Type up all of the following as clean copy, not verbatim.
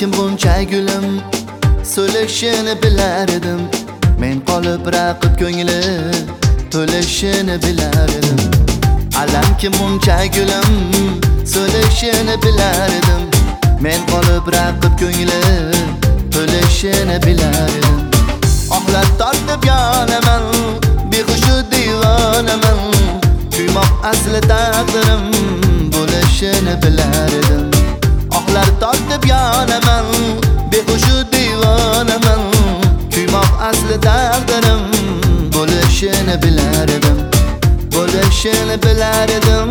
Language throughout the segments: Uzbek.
Alamkim buncha gulim so'lishini bilar edim. Men qolib raqib ko'ngli to'lishini bilar edim. Alamkim buncha gulim so'lishini bilar edim. Men qolib raqib ko'ngli to'lishini bilar edim. Ohlar tortib yonaman, bexushu divonaman. Kuymoq asli taqdirim bo'lishini bilar edim. Ohlar tortib yonaman, bexushu divonaman. Kuymoq asli taqdirim bo'lishini bilar edim. Bo'lishini bilar edim.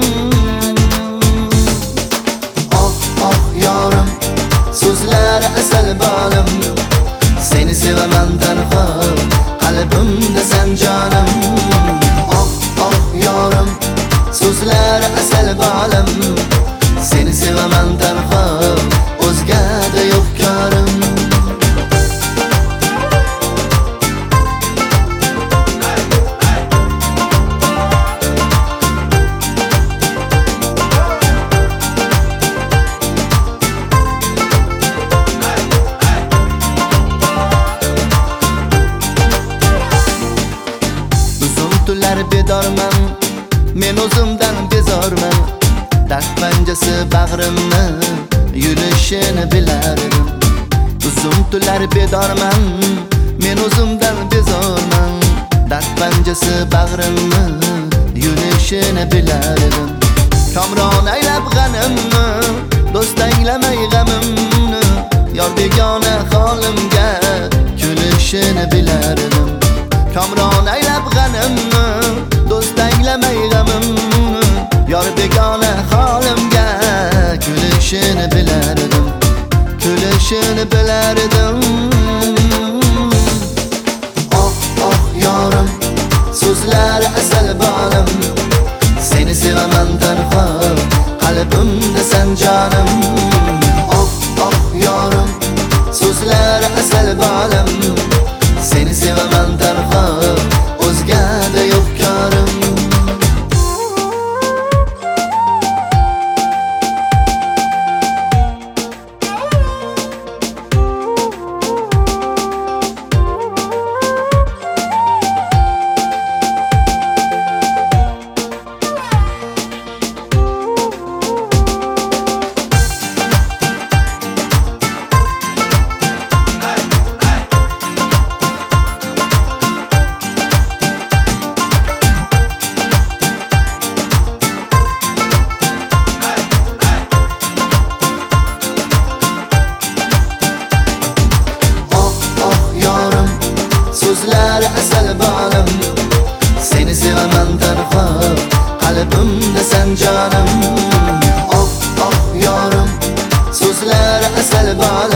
Oh oh yorim, so'zlari asal bolim. Seni sevaman tanho, qalbimda sen jonim. Oh oh yorim, so'zlari asal bolim. Seni sevaman tanho, o'zgada yo'q korim. Bedorman, men o'zimdan bezorman. Dard panjasi bag'rimni yulishini bilar edim. Uzun tunlar bedorman, men o'zimdan bezorman. Dard panjasi bag'rimni yulishini bilar edim. Kamron aylab g'animni, do'st anglamay g'amimni. Yor begona holimga kulishini bilar edim. Kamron aylab g'animni, do'st anglamay g'amimni. Yor begona holimga kulishini bilar edim. Kulishini bilar edim. Oh oh yorim, so'zlari asal bolim. Seni sevaman tanho, qalbimda sen jonim. Oh oh yorim, so'zlari asal bolim. Seni sevaman tanho, o'zgada yo'q korim. So'zlari asal bolim. Seni sevaman tanho, qalbimda sen jonim. Oh oh yorim, so'zlari asal bolim.